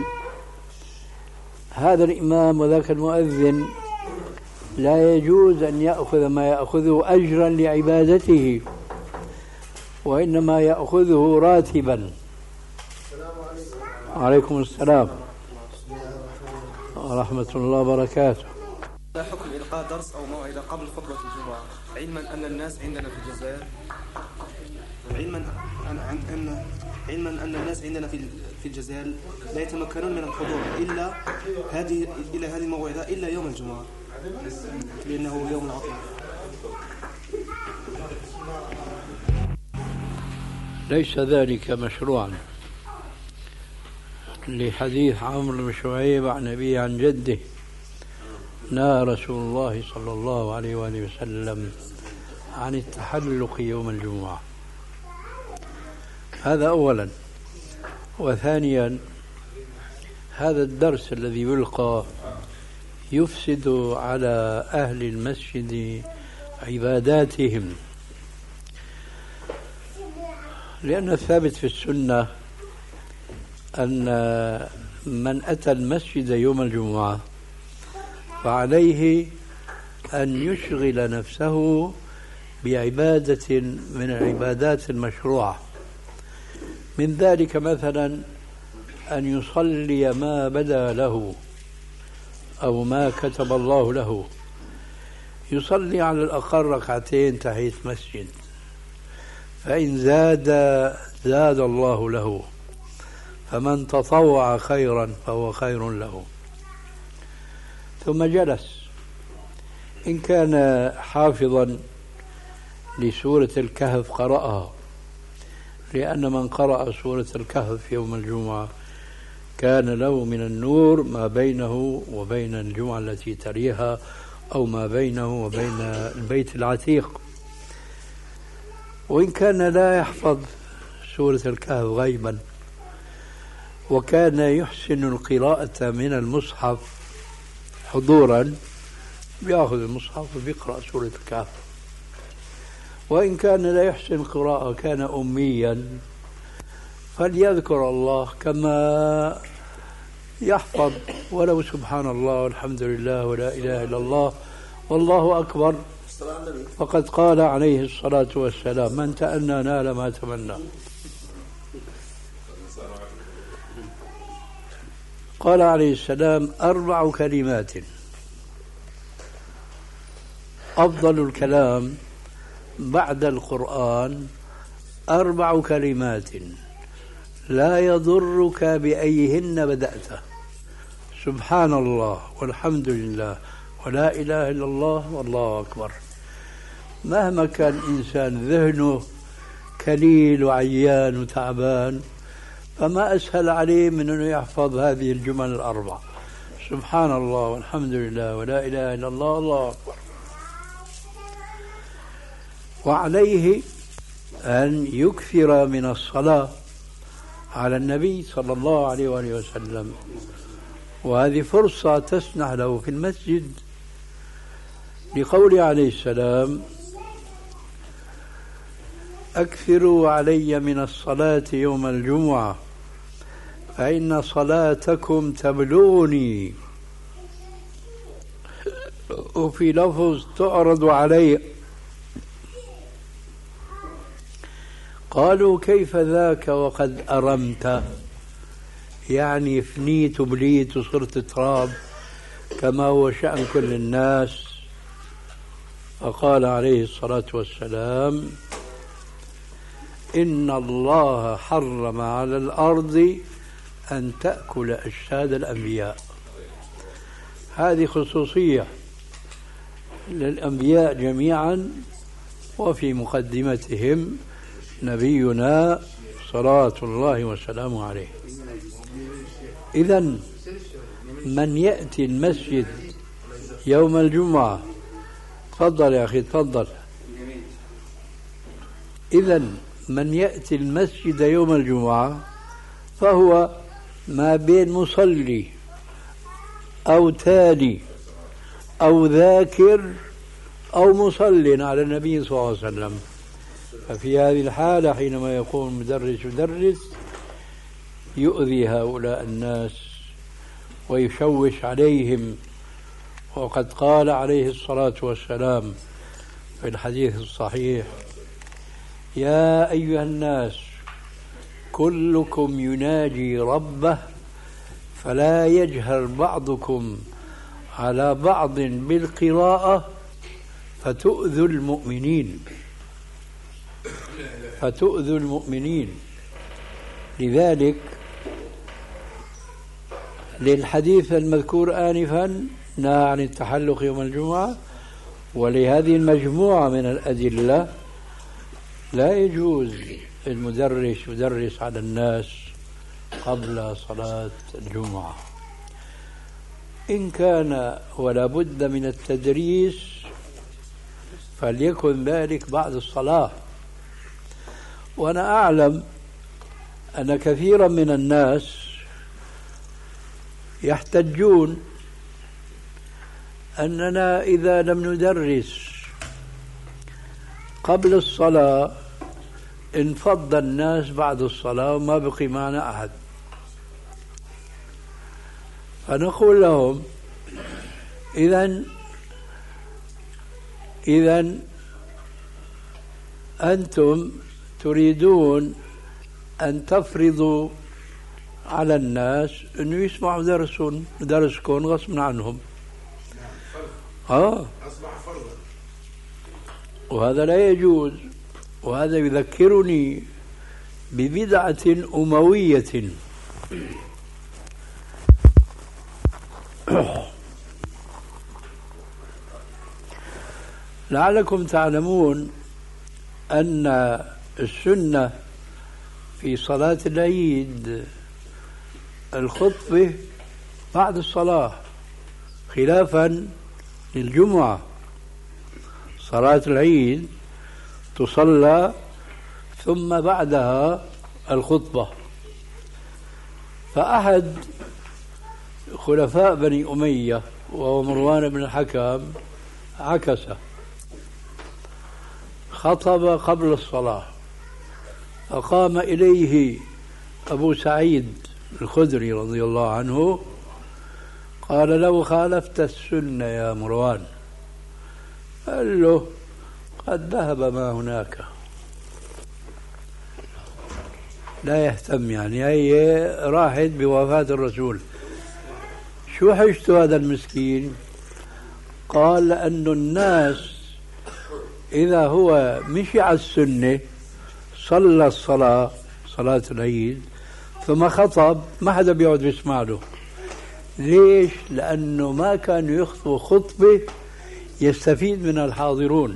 هذا الإمام وذاك المؤذن لا يجوز أن يأخذ ما يأخذه أجرا لعبادته، وإنما يأخذه راتبا. عليكم السلام ورحمة الله وبركاته. ما حكم إلقاء درس أو موعظة قبل خطبة الجمعة، علما أن الناس عندنا في الجزائر علما أن أن علما أن الناس عندنا في في الجزائر لا يتمكنون من الحضور إلا هذه إلى هذه الموعظة إلا يوم الجمعة لأنه يوم عطلة. ليس ذلك مشروعا، لحديث عمرو بن شعيب عن أبيه عن جده: نهى رسول الله صلى الله عليه وآله وسلم عن التحلق يوم الجمعة. هذا أولا. وثانيا، هذا الدرس الذي يلقى يفسد على أهل المسجد عباداتهم، لأن الثابت في السنة أن من أتى المسجد يوم الجمعة فعليه أن يشغل نفسه بعبادة من العبادات المشروعة، من ذلك مثلا أن يصلي ما بدا له أو ما كتب الله له. يصلي على الأقل ركعتين تحية مسجد، فإن زاد زاد الله له، فمن تطوع خيرا فهو خير له. ثم جلس، إن كان حافظا لسورة الكهف قرأها، لأن من قرأ سورة الكهف يوم الجمعة كان له من النور ما بينه وبين الجمعة التي تليها، أو ما بينه وبين البيت العتيق. وإن كان لا يحفظ سورة الكهف غيبا وكان يحسن القراءة من المصحف حضورا، بيأخذ المصحف وبيقرأ سورة الكهف. وإن كان لا يحسن القراءة كان أميا فليذكر الله كما يحفظ ولو سبحان الله والحمد لله ولا إله إلا الله والله أكبر. فقد قال عليه الصلاة والسلام: من تأنى نال ما تمنى. قال عليه السلام: أربع كلمات أفضل الكلام بعد القرآن أربع كلمات لا يضرك بأيهن بدأت: سبحان الله والحمد لله ولا إله إلا الله والله أكبر. مهما كان إنسان ذهنه كليل وعيان وتعبان فما أسهل عليه من أنه يحفظ هذه الجمل الأربع: سبحان الله والحمد لله ولا إله إلا الله والله أكبر. وعليه أن يكثر من الصلاة على النبي صلى الله عليه وآله وسلم، وهذه فرصة تسنح له في المسجد، لقوله عليه السلام: أكثروا علي من الصلاة يوم الجمعة فإن صلاتكم تبلغني. وفي لفظ: تعرض علي. قالوا: كيف ذاك وقد أرمت؟ يعني فنيت وبليت وصرت تراب كما هو شأن كل الناس. فقال عليه الصلاة والسلام: إن الله حرم على الأرض أن تأكل أجساد الأنبياء. هذه خصوصية للأنبياء جميعا، وفي مقدمتهم نبينا صلوات الله وسلامه عليه. إذن من يأتي المسجد يوم الجمعة، تفضل يا أخي تفضل. إذن من يأتي المسجد يوم الجمعة فهو ما بين مصلي أو تالي أو ذاكر أو مصل على النبي صلى الله عليه وسلم. ففي هذه الحالة حينما يقوم مدرس يدرس يؤذي هؤلاء الناس ويشوش عليهم. وقد قال عليه الصلاة والسلام في الحديث الصحيح: يا أيها الناس كلكم يناجي ربه فلا يجهر بعضكم على بعض بالقراءة فتؤذوا المؤمنين فتؤذوا المؤمنين. لذلك للحديث المذكور آنفا نهى عن التحلق يوم الجمعة، ولهذه المجموعة من الأدلة لا يجوز المدرس يدرس على الناس قبل صلاة الجمعة. إن كان ولا بد من التدريس فليكن ذلك بعد الصلاة. وأنا أعلم أن كثيرا من الناس يحتجون أننا إذا لم ندرس قبل الصلاة انفض الناس بعد الصلاة وما بقي معنا أحد. فنقول لهم: إذن إذن أنتم تريدون أن تفرضوا على الناس أنه يسمعوا درسون درسكم غصب عنهم. آه أصبح فرضا، وهذا لا يجوز. وهذا يذكرني ببدعة أموية لعلكم تعلمون أن السنة في صلاة العيد الخطبة بعد الصلاة، خلافا للجمعة. صلاة العيد تصلى ثم بعدها الخطبة. فأحد خلفاء بني أمية وهو مروان بن الحكم عكس، خطب قبل الصلاة، فقام إليه أبو سعيد الخدري رضي الله عنه قال: لو خالفت السنة يا مروان. قال له: قد ذهب ما هناك، لا يهتم، يعني هي راحت بوفاة الرسول. شو حجت هذا المسكين؟ قال: لأن الناس إذا هو مشي على السنة صلى الصلاة صلاة العيد ثم خطب ما حدا بيقعد بيسمع له. ليش؟ لأنه ما كانوا يخطبوا خطبة يستفيد من الحاضرون.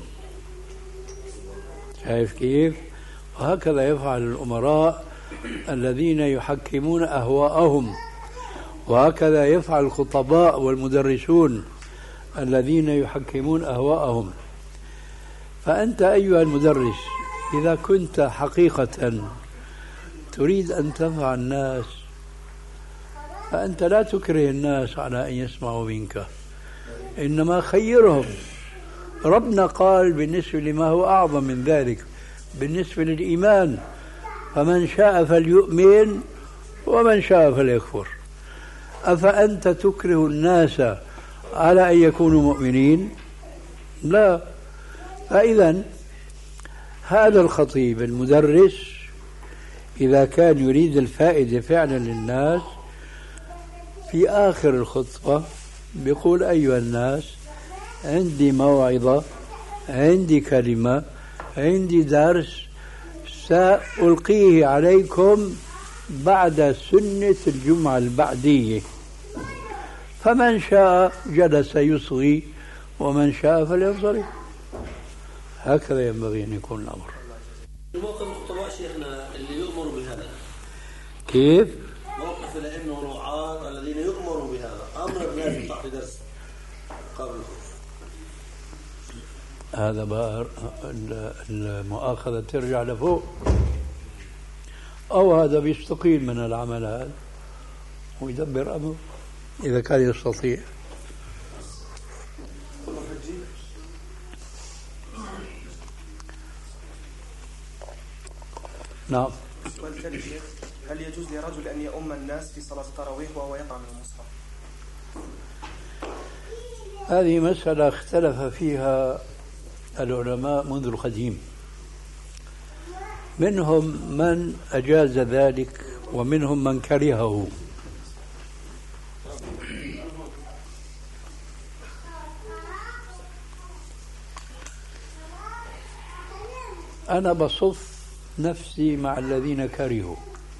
شايف كيف؟ وهكذا يفعل الأمراء الذين يحكمون أهواءهم، وهكذا يفعل الخطباء والمدرسون الذين يحكمون أهواءهم. فأنت أيها المدرس إذا كنت حقيقة تريد أن تنفع الناس فأنت لا تكره الناس على أن يسمعوا منك، إنما خيرهم. ربنا قال بالنسبة لما هو أعظم من ذلك بالنسبة للإيمان: فمن شاء فليؤمن ومن شاء فليكفر. أفأنت تكره الناس على أن يكونوا مؤمنين؟ لا. فإذا هذا الخطيب المدرس إذا كان يريد الفائدة فعلا للناس في آخر الخطبة بيقول: أيها الناس، عندي موعظة، عندي كلمة، عندي درس سألقيه عليكم بعد سنة الجمعة البعدية، فمن شاء جلس يصغي ومن شاء فلينصرف. هكذا ينبغي أن يكون الأمر. موقف الخطباء شيخنا اللي يؤمروا بهذا كيف؟ موقف الأئمة والرعاة الذين يؤمروا بهذا، أمر الناس تعطي درس قبل هذا بقى المؤاخذة ترجع لفوق، أو هذا بيستقيل من العمل هذا ويدبر أمره إذا كان يستطيع. نعم. هل يجوز لرجل أن يؤم الناس في صلاة التراويح وهو يقرأ من المصحف؟ هذه مسألة اختلف فيها العلماء منذ القديم، منهم من أجاز ذلك ومنهم من كرهه. أنا بصف نفسي مع الذين كرهوا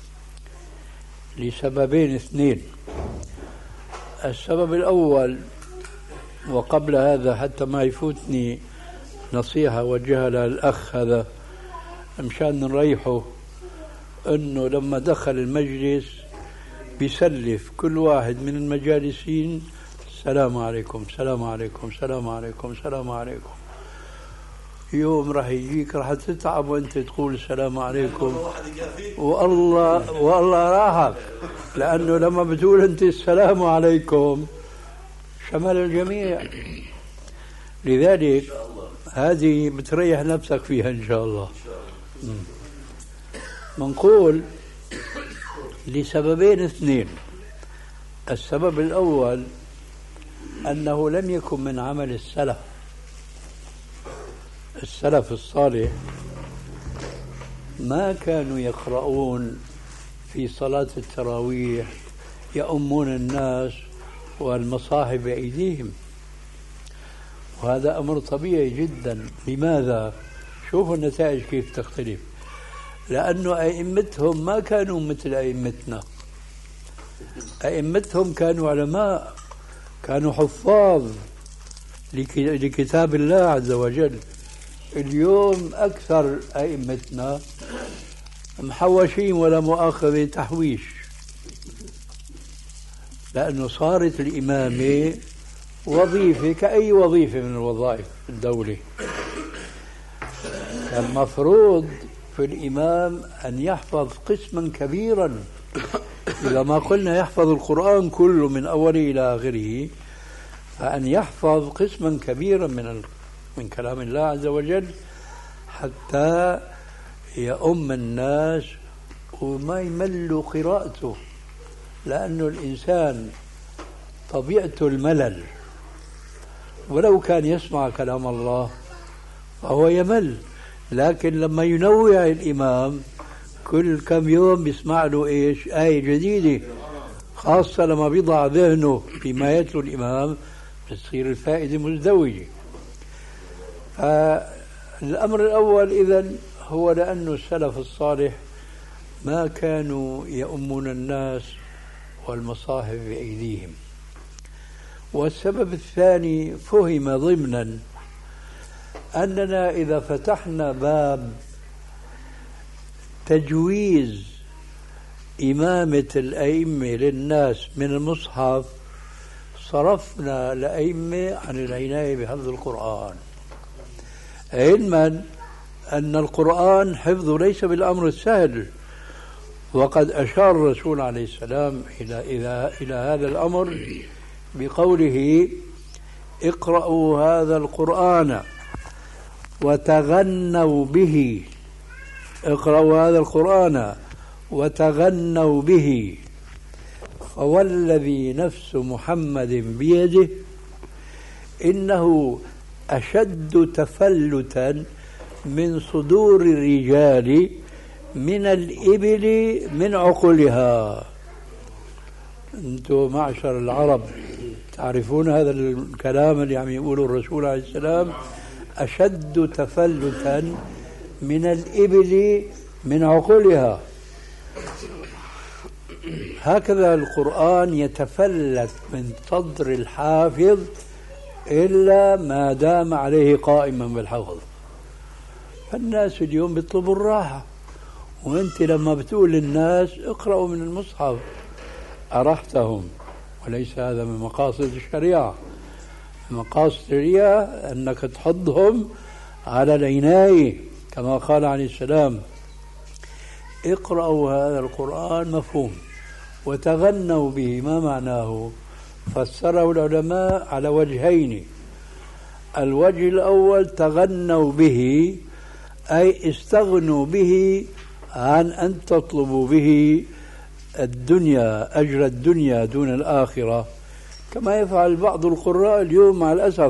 لسببين اثنين. السبب الأول، وقبل هذا حتى ما يفوتني نصيحة وجهها للأخ هذا مشان نريحه، أنه لما دخل المجلس بيسلف كل واحد من المجالسين: السلام عليكم، السلام عليكم، السلام عليكم، السلام عليكم. يوم راح يجيك راح تتعب وانت تقول السلام عليكم، والله والله راحك، لأنه لما بتقول انت السلام عليكم شمل الجميع. لذلك هذه بتريح نفسك فيها إن شاء الله. منقول لسببين اثنين. السبب الأول أنه لم يكن من عمل السلف السلف الصالح، ما كانوا يقرؤون في صلاة التراويح يؤمون الناس والمصاحف بأيديهم، وهذا أمر طبيعي جدا. لماذا؟ شوفوا النتائج كيف تختلف. لأنه أئمتهم ما كانوا مثل أئمتنا. أئمتهم كانوا علماء، كانوا حفاظ لكتاب الله عز وجل. اليوم أكثر أئمتنا محوشين ولا مؤاخذة تحويش، لأنه صارت الإمامة وظيفة كأي وظيفة من الوظائف الدولة. المفروض في الإمام أن يحفظ قسما كبيرا إذا ما قلنا يحفظ القرآن كله من أوله إلى آخره، فأن يحفظ قسما كبيرا من من كلام الله عز وجل حتى يؤم الناس وما يملوا قراءته، لأنه الإنسان طبيعته الملل، ولو كان يسمع كلام الله فهو يمل. لكن لما ينوع الإمام كل كم يوم بيسمع له إيش آية جديدة، خاصة لما بيضع ذهنه فيما يتلو الإمام بتصير الفائدة مزدوجة. فالأمر الأول إذن هو لأن السلف الصالح ما كانوا يؤمون الناس والمصاحف بأيديهم. والسبب الثاني فهم ضمنا أننا إذا فتحنا باب تجويز إمامة الأئمة للناس من المصحف صرفنا الأئمة عن العناية بحفظ القرآن، علما أن القرآن حفظه ليس بالأمر السهل. وقد أشار الرسول عليه السلام إلى إلى إلى هذا الأمر بقوله: اقرأوا هذا القرآن وتغنوا به، اقرأوا هذا القرآن وتغنوا به، فوالذي نفس محمد بيده إنه أشد تفلتا من صدور الرجال من الإبل من عقلها. أنتم معشر العرب تعرفون هذا الكلام اللي عم يقوله الرسول عليه السلام، أشد تفلتا من الإبل من عقلها. هكذا القرآن يتفلت من صدر الحافظ إلا ما دام عليه قائما بالحفظ. فالناس اليوم بيطلبوا الراحة، وانت لما بتقول للناس اقرأوا من المصحف أرحتهم، وليس هذا من مقاصد الشريعة. مقاصد الشريعة أنك تحضهم على العناية، كما قال عليه السلام: اقرأوا هذا القرآن مفهوم وتغنوا به. ما معناه؟ فسره العلماء على وجهين. الوجه الأول تغنوا به أي استغنوا به عن أن تطلبوا به الدنيا، أجر الدنيا دون الآخرة، كما يفعل بعض القراء اليوم مع الأسف،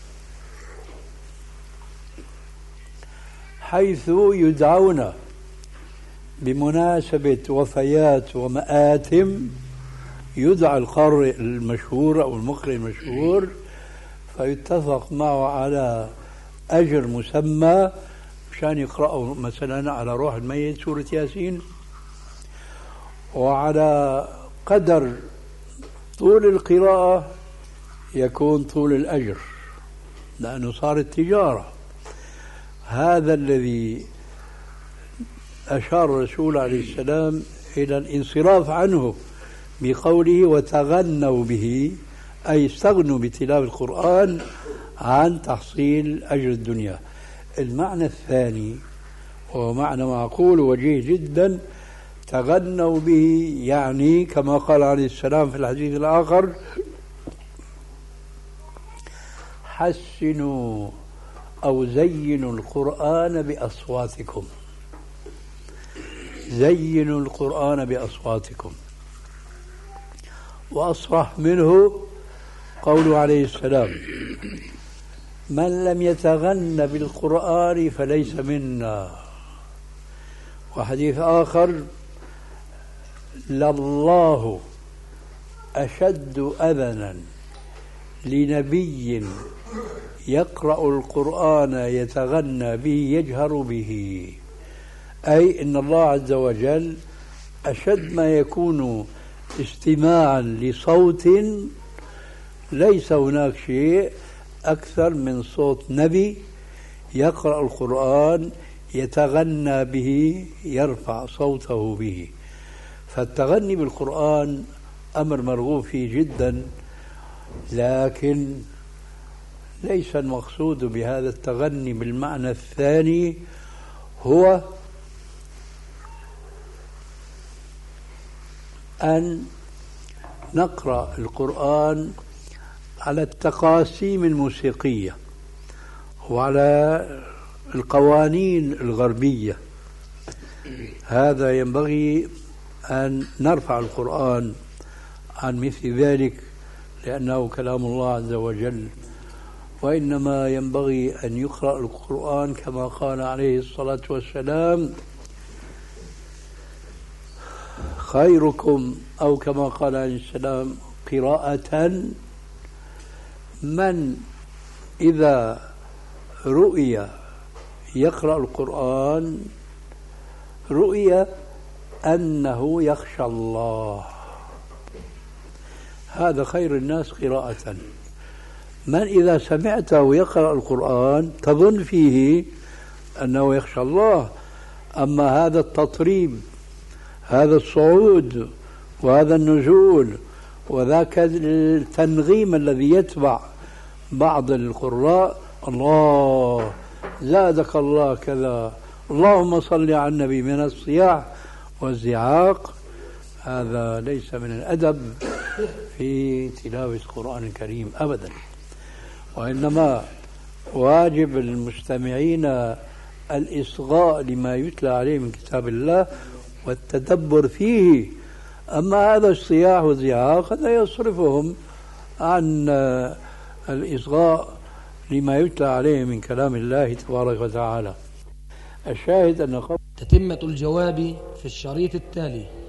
حيث يدعون بمناسبة وفيات ومآتم، يدعى القارئ المشهور أو المقرئ المشهور فيتفق معه على أجر مسمى مشان يقرأوا مثلا على روح الميت سورة ياسين، وعلى قدر طول القراءة يكون طول الأجر، لأنه صارت تجارة. هذا الذي أشار الرسول عليه السلام إلى الانصراف عنه بقوله وتغنوا به، أي استغنوا بتلاوة القرآن عن تحصيل أجر الدنيا. المعنى الثاني وهو معنى معقول وجيه جدا، تغنوا به يعني كما قال عليه السلام في الحديث الآخر: حسنوا أو زينوا القرآن بأصواتكم، زينوا القرآن بأصواتكم. وأصرح منه قوله عليه السلام: من لم يتغن بالقرآن فليس منا. وحديث آخر: لله أشد أذنا لنبي يقرأ القرآن يتغنى به يجهر به، أي إن الله عز وجل أشد ما يكون استماعا لصوت، ليس هناك شيء أكثر من صوت نبي يقرأ القرآن يتغنى به يرفع صوته به. فالتغني بالقرآن أمر مرغوب فيه جدا، لكن ليس المقصود بهذا التغني بالمعنى الثاني هو أن نقرأ القرآن على التقاسيم الموسيقية وعلى القوانين الغربية. هذا ينبغي أن نرفع القرآن عن مثل ذلك لأنه كلام الله عز وجل، وإنما ينبغي أن يقرأ القرآن كما قال عليه الصلاة والسلام: خيركم، أو كما قال عليه السلام: قراءة من إذا رؤي يقرأ القرآن رؤي أنه يخشى الله. هذا خير الناس قراءة. من إذا سمعته يقرأ القرآن تظن فيه أنه يخشى الله. أما هذا التطريب، هذا الصعود وهذا النزول وذاك التنغيم الذي يتبع بعض القراء: الله زادك الله كذا، اللهم صل على النبي، من الصياح والزعاق، هذا ليس من الأدب في تلاوة القرآن الكريم أبدا. وإنما واجب المستمعين الإصغاء لما يتلى عليه من كتاب الله والتدبر فيه. أما هذا الصياح والزعاق هذا يصرفهم عن الإصغاء لما يتلى عليه من كلام الله تبارك وتعالى. الشاهد أن تتمة الجواب في الشريط التالي.